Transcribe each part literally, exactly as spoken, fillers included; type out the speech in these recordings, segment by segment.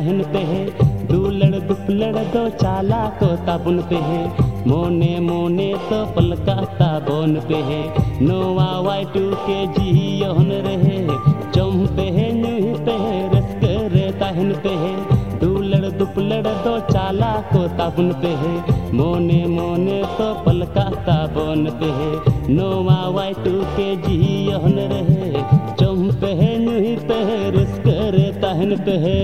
तहन पे है दूलड़ दुपलड़ दो चाला को ताबुन पे है मोने मोने तो पलका ताबोन पे है नोवा वाई टू के जी योहन रहे चम पे है न्यू पे है रस्करे तहन पे है दूलड़ दुपलड़ दो चाला को ताबुन पे है मोने मोने तो पलका ताबोन पे है नोवा वाई टू के जी योहन रहे चम पे है न्यू पे है रस्करे तहन पे है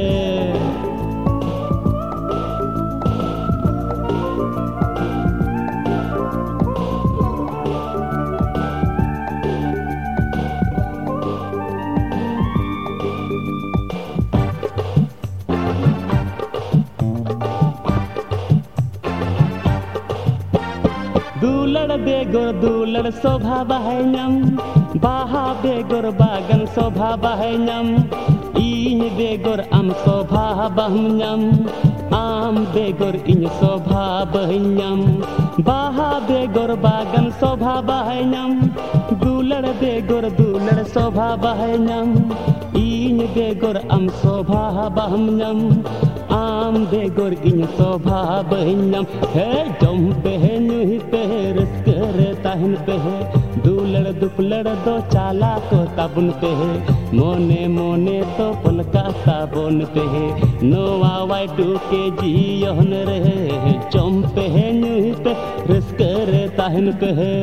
दूलड़ बेगोर दूलड़ शोभा बहनम बाहा बेगोर बागन शोभा बहनम इन बेगोर आम शोभा बहनम आम बेगोर इन शोभा बहनम बाहा बेगोर बागन शोभा बहनम दूलड़ बेगोर दूलड़ शोभा बहनम इन बेगोर आम शोभा बहनम आम बेगोर इन शोभा बहनम हे जम पे है नुही पे है रस्करे तहन पे है दूलड़ दुपलड़ दो चाला को ताबुन पे है मोने मोने तो पलका ताबोन पे है नोवा वाई टू के जी योहन रहे जम पे है नुही पे रस्करे तहन पे है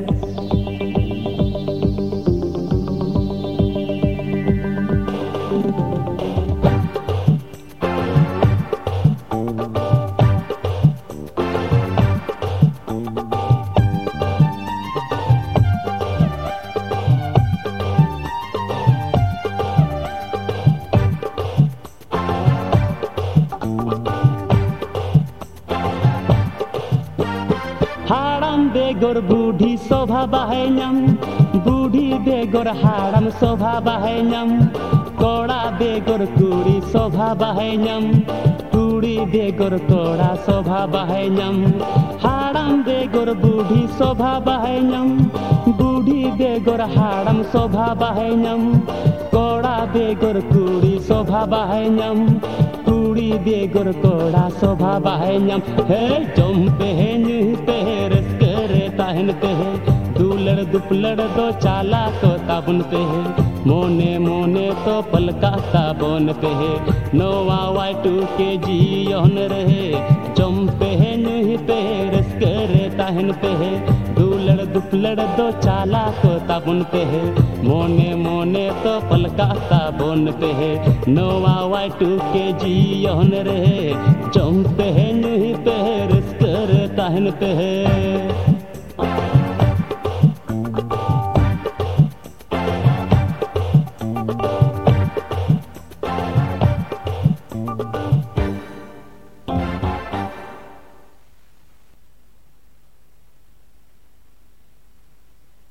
हाड़म बेगोर बूढ़ी शोभा बहनम बूढ़ी बेगोर हाड़म शोभा बहनम कोड़ा बेगोर कुड़ी शोभा बहनम कुड़ी बेगोर कोड़ा शोभा बहनम हाड़म बेगोर बूढ़ी शोभा बहनम बूढ़ी बेगोर हाड़म शोभा बहनम कोड़ा बेगोर कुड़ी शोभा बहनम कुड़ी बेगोर कोड़ा शोभा बहनम हे जम पे है न्यू पे है रस्करे तहन पे है दूलड़ दुपलड़ दो चाला को ताबुन पे है मोने मोने तो पलका ताबोन पे है नोवा वाई टू के जी योहन रहे जम पे है न्यू पे है रस्करे तहन पे है दूलड़ दुपलड़ दो चाला को ताबुन पे है मोने मोने तो पलका ताबोन पे है नोवा वाई टू के जी योहन रहे जम पे है न्यू पे है रस्करे तहन पे है।